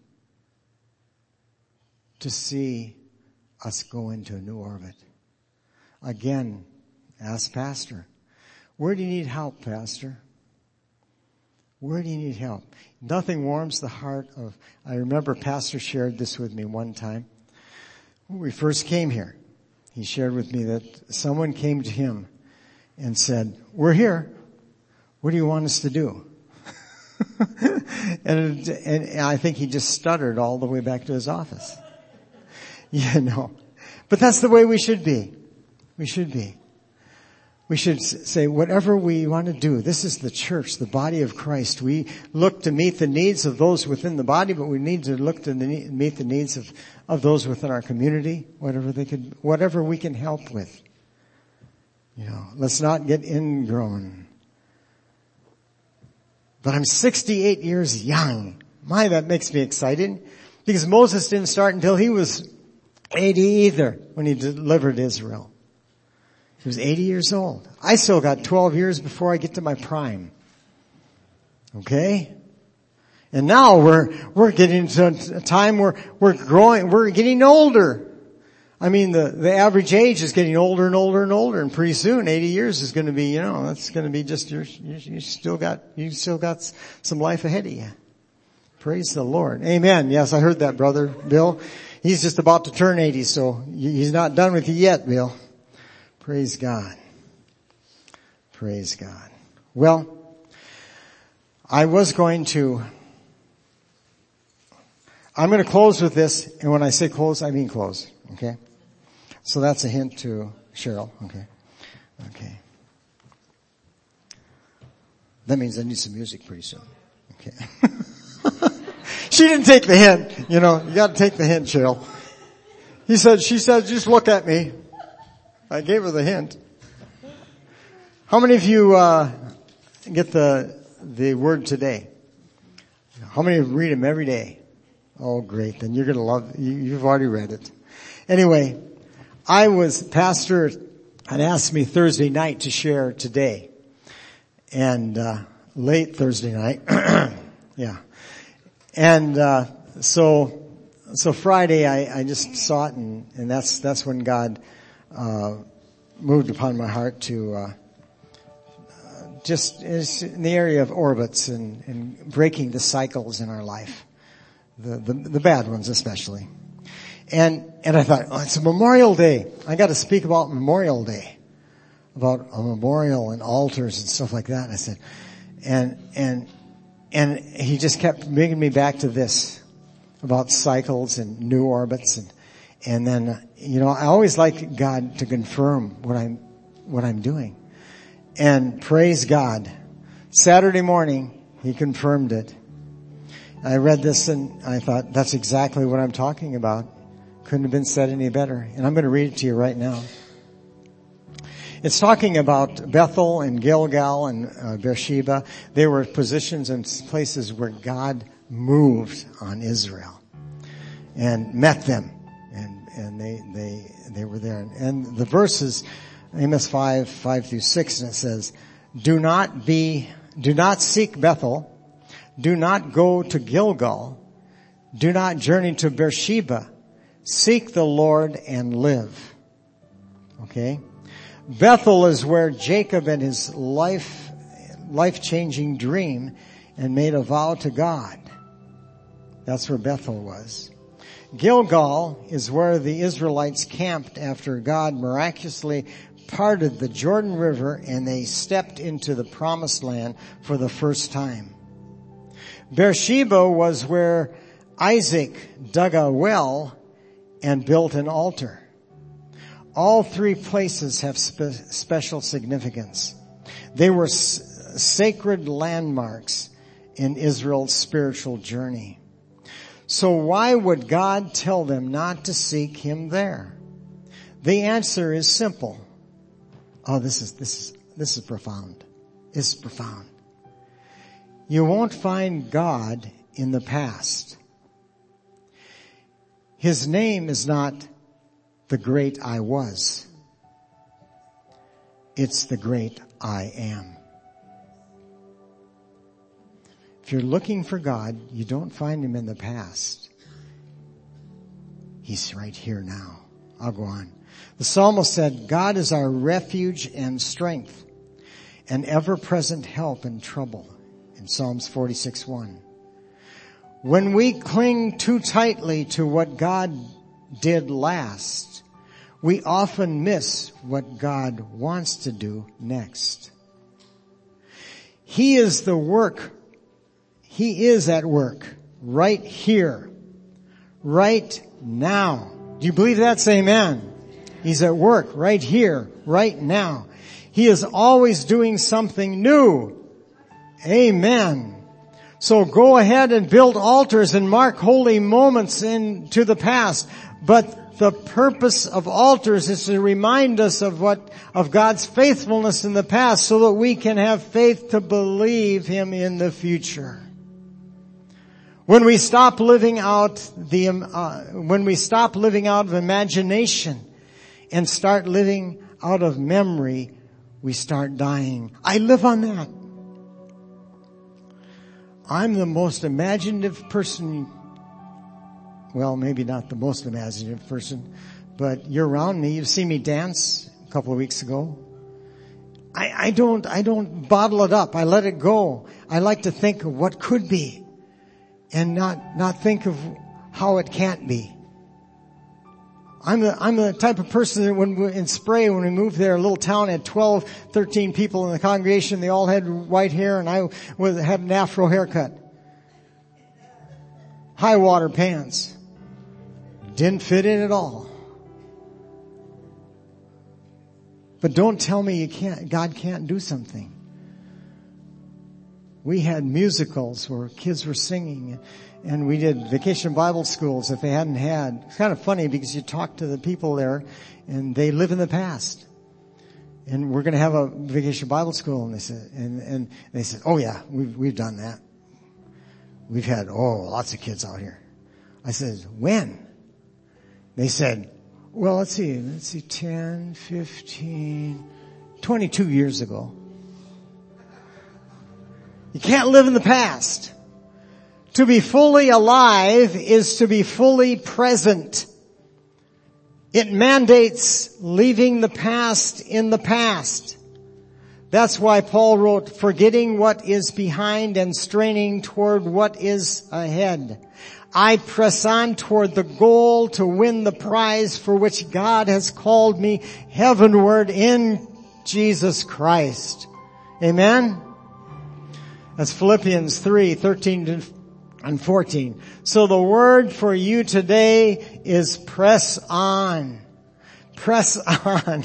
to see us go into a new orbit? Again, ask Pastor, where do you need help, Pastor? Where do you need help? Nothing warms the heart of, I remember Pastor shared this with me one time. When we first came here, he shared with me that someone came to him and said, we're here. What do you want us to do? and, and I think he just stuttered all the way back to his office. You know, but that's the way we should be. We should be. We should say whatever we want to do. This is the church, the body of Christ. We look to meet the needs of those within the body, but we need to look to the, meet the needs of, of those within our community, whatever they could, whatever we can help with. You know, let's not get ingrown. But I'm sixty-eight years young. My, that makes me excited. Because Moses didn't start until he was eighty either, when he delivered Israel. He was eighty years old. I still got twelve years before I get to my prime. Okay? And now we're, we're getting to a time where we're growing, we're getting older. I mean, the, the average age is getting older and older and older, and pretty soon, eighty years is going to be, you know, that's going to be just, you're, you you still got, you still got some life ahead of you. Praise the Lord. Amen. Yes, I heard that, Brother Bill. He's just about to turn eighty, so he's not done with you yet, Bill. Praise God. Praise God. Well, I was going to, I'm going to close with this, and when I say close, I mean close. Okay? So that's a hint to Cheryl. Okay. Okay. That means I need some music pretty soon. Okay. She didn't take the hint. You know, you got to take the hint, Cheryl. He said, she said, just look at me. I gave her the hint. How many of you uh get the the word today? How many read them every day? Oh, great. Then you're going to love, you, you've already read it. Anyway, I was, Pastor had asked me Thursday night to share today. And, uh, late Thursday night. Yeah. And, uh, so, so Friday I, I just saw it and, and that's, that's when God, uh, moved upon my heart to, uh, just in the area of orbits and, and breaking the cycles in our life. The, the, the bad ones especially. And, and I thought, oh, it's a Memorial Day. I got to speak about Memorial Day. About a memorial and altars and stuff like that. And I said, and, and, and he just kept bringing me back to this about cycles and new orbits. And, and then, you know, I always like God to confirm what I'm, what I'm doing. And praise God. Saturday morning, he confirmed it. I read this and I thought, that's exactly what I'm talking about. Couldn't have been said any better. And I'm going to read it to you right now. It's talking about Bethel and Gilgal and uh, Beersheba. They were positions and places where God moved on Israel and met them. And, and they, they, they were there. And the verses, Amos five, five through six, and it says, do not be, do not seek Bethel. Do not go to Gilgal. Do not journey to Beersheba. Seek the Lord and live. Okay? Bethel is where Jacob and his life, life-changing dream and made a vow to God. That's where Bethel was. Gilgal is where the Israelites camped after God miraculously parted the Jordan River and they stepped into the promised land for the first time. Beersheba was where Isaac dug a well and built an altar. All three places have spe- special significance. They were s- sacred landmarks in Israel's spiritual journey. So why would God tell them not to seek him there? The answer is simple. Oh, this is, this is, this is profound. This is profound. You won't find God in the past. His name is not the great I was. It's the great I am. If you're looking for God, you don't find him in the past. He's right here now. I'll go on. The psalmist said, God is our refuge and strength, an ever-present help in trouble. In Psalms forty-six one. When we cling too tightly to what God did last, we often miss what God wants to do next. He is the work. He is at work right here, right now. Do you believe that? Say amen. He's at work right here, right now. He is always doing something new. Amen. So go ahead and build altars and mark holy moments into the past. But the purpose of altars is to remind us of what, of God's faithfulness in the past so that we can have faith to believe him in the future. When we stop living out the, uh, when we stop living out of imagination and start living out of memory, we start dying. I live on that. I'm the most imaginative person, well, maybe not the most imaginative person, but you're around me. You've seen me dance a couple of weeks ago. I, I don't, I don't bottle it up. I let it go. I like to think of what could be and not, not think of how it can't be. I'm the, I'm the type of person that when we, in Spray, when we moved there, a little town had twelve, thirteen people in the congregation. They all had white hair and I was, had an afro haircut. High water pants. Didn't fit in at all. But don't tell me you can't, God can't do something. We had musicals where kids were singing, and we did vacation Bible schools that they hadn't had. It's kind of funny because you talk to the people there and they live in the past. And we're going to have a vacation Bible school, and they said, and, and they said, oh yeah, we've, we've done that. We've had, oh, lots of kids out here. I said, when? They said, well, let's see, let's see, ten, fifteen, twenty-two years ago. You can't live in the past. To be fully alive is to be fully present. It mandates leaving the past in the past. That's why Paul wrote, forgetting what is behind and straining toward what is ahead. I press on toward the goal to win the prize for which God has called me heavenward in Jesus Christ. Amen? That's Philippians three, thirteen and fourteen. So the word for you today is press on. Press on.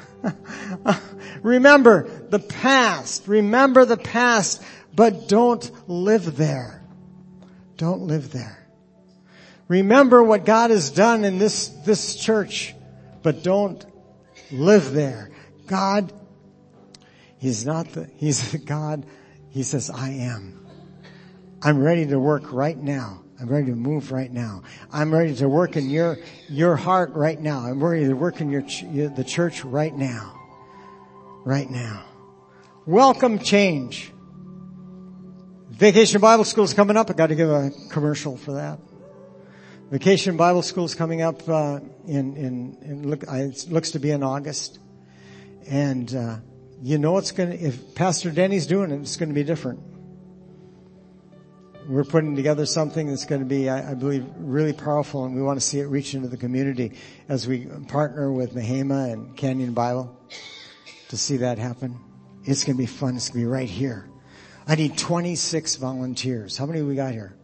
Remember the past. Remember the past, but don't live there. Don't live there. Remember what God has done in this, this church, but don't live there. God, He's not the, He's the God. He says, I am. I'm ready to work right now. I'm ready to move right now. I'm ready to work in your, your heart right now. I'm ready to work in your, ch- the church right now. Right now. Welcome change. Vacation Bible School is coming up. I got to give a commercial for that. Vacation Bible School is coming up, uh, in, in, in look, I, it looks to be in August. And, uh, you know it's gonna, if Pastor Denny's doing it, it's gonna be different. We're putting together something that's going to be, I, I believe, really powerful, and we want to see it reach into the community as we partner with Mahema and Canyon Bible to see that happen. It's going to be fun. It's going to be right here. I need twenty-six volunteers. How many we got here?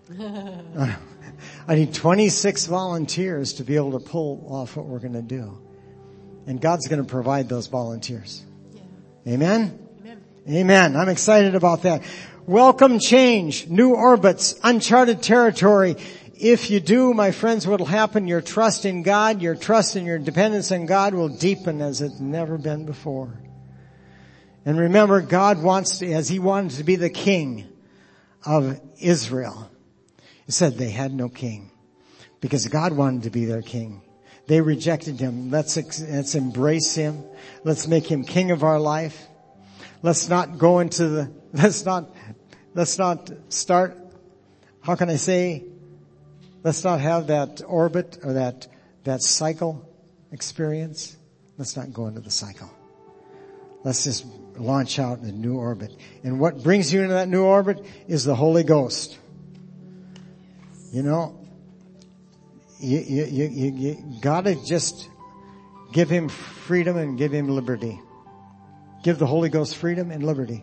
I need twenty-six volunteers to be able to pull off what we're going to do. And God's going to provide those volunteers. Yeah. Amen? Amen? Amen. I'm excited about that. Welcome change, new orbits, uncharted territory. If you do, my friends, what will happen, your trust in God, your trust and your dependence on God will deepen as it's never been before. And remember, God wants to, as He wanted to be the king of Israel. He said they had no king because God wanted to be their king. They rejected Him. Let's, let's embrace Him. Let's make Him king of our life. Let's not go into the, let's not, let's not start, how can I say, let's not have that orbit or that, that cycle experience. Let's not go into the cycle. Let's just launch out in a new orbit. And what brings you into that new orbit is the Holy Ghost. You know, you, you, you, you, you gotta just give Him freedom and give Him liberty. Give the Holy Ghost freedom and liberty.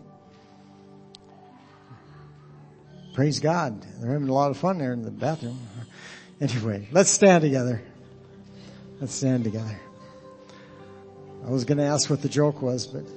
Praise God. They're having a lot of fun there in the bathroom. Anyway, let's stand together. Let's stand together. I was going to ask what the joke was, but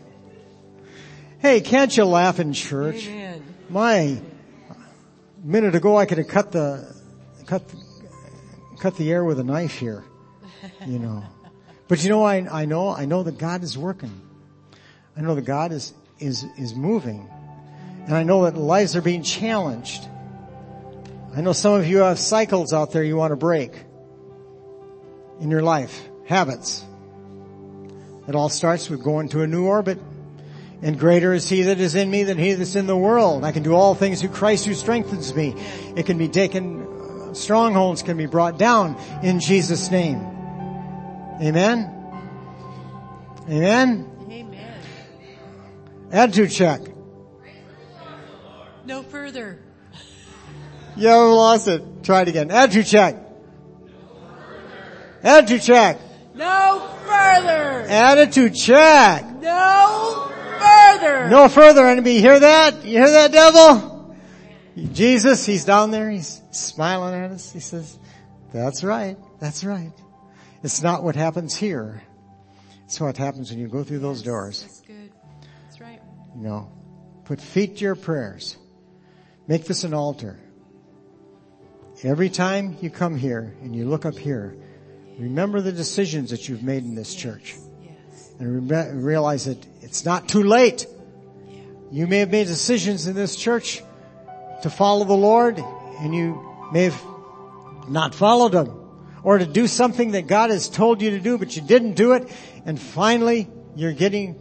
hey, can't you laugh in church? Amen. My, a minute ago I could have cut the, cut, the, cut the air with a knife here, you know. But you know, I, I know, I know that God is working. I know that God is, is, is moving. And I know that lives are being challenged. I know some of you have cycles out there you want to break in your life, habits. It all starts with going to a new orbit. And greater is He that is in me than he that's in the world. I can do all things through Christ who strengthens me. It can be taken, strongholds can be brought down in Jesus' name. Amen? Amen? Amen. Attitude check. No further. You haven't lost it. Try it again. Attitude check. Attitude check. No further. Attitude check. No further. No further, enemy. You hear that? You hear that, devil? Jesus, He's down there. He's smiling at us. He says, that's right. That's right. It's not what happens here. It's what happens when you go through those doors. That's good. That's right. You know, put feet to your prayers. Make this an altar. Every time you come here and you look up here, remember the decisions that you've made in this church. Yes. And re- realize that it's not too late. Yeah. You may have made decisions in this church to follow the Lord, and you may have not followed Him, or to do something that God has told you to do, but you didn't do it, and finally you're getting,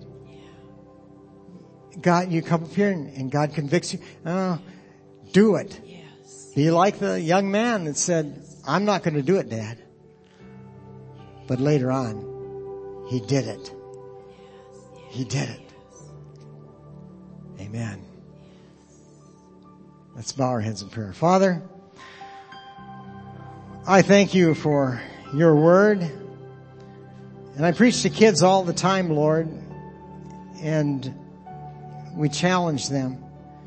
God, you come up here and, and God convicts you. Oh, do it. Yes. Be like the young man that said, I'm not going to do it, Dad. But later on, he did it. He did it. Amen. Let's bow our heads in prayer. Father, I thank you for your word. And I preach to kids all the time, Lord. And we challenge them.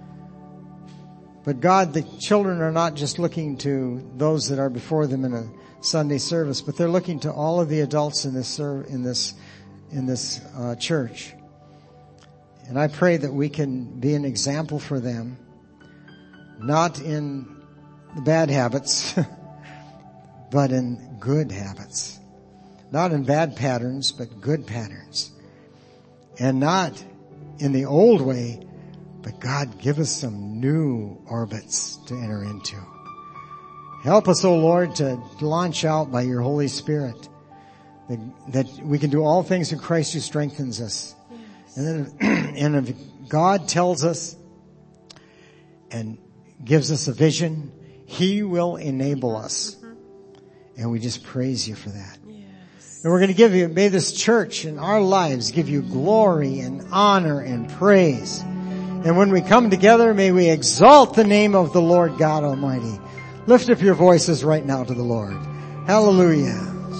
But God, the children are not just looking to those that are before them in a Sunday service, but they're looking to all of the adults in this in this in this uh, church. And I pray that we can be an example for them, not in the bad habits, but in good habits. Not in bad patterns, but good patterns. And not in the old way, but God, give us some new orbits to enter into. Help us, O Lord, to launch out by your Holy Spirit, that, that we can do all things in Christ who strengthens us. Yes. And then, and if God tells us and gives us a vision, He will enable us. Mm-hmm. And we just praise you for that. Yes. And we're going to give you, may this church and our lives give you glory and honor and praise. And when we come together, may we exalt the name of the Lord God Almighty. Lift up your voices right now to the Lord. Hallelujah.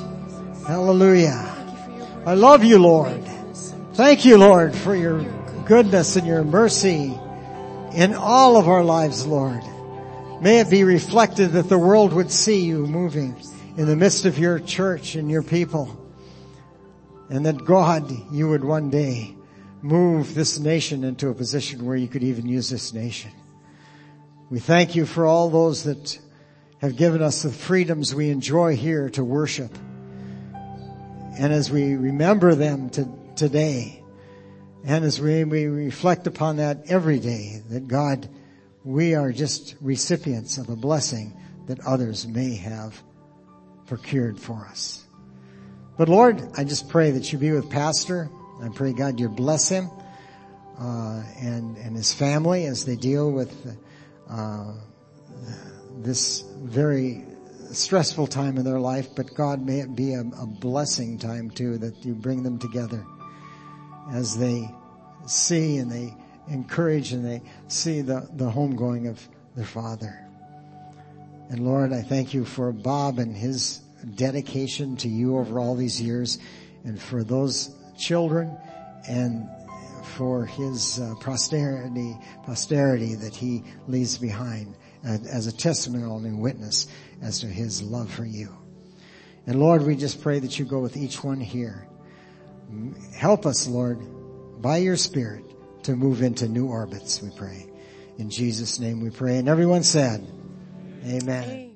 Hallelujah. I love you, Lord. Thank you, Lord, for your goodness and your mercy in all of our lives, Lord. May it be reflected that the world would see you moving in the midst of your church and your people. And that, God, you would one day move this nation into a position where you could even use this nation. We thank you for all those that have given us the freedoms we enjoy here to worship. And as we remember them to, today, and as we, we reflect upon that every day, that God, we are just recipients of a blessing that others may have procured for us. But Lord, I just pray that you be with Pastor. I pray, God, you bless him uh, and, and his family as they deal with uh this very stressful time in their life, but God, may it be a, a blessing time too, that you bring them together as they see and they encourage and they see the, the homegoing of their father. And Lord, I thank you for Bob and his dedication to you over all these years, and for those children, and for his uh, posterity, posterity that he leaves behind as a testimony and witness as to his love for you. And Lord, we just pray that you go with each one here. Help us, Lord, by your Spirit to move into new orbits, we pray. In Jesus' name we pray. And everyone said, amen.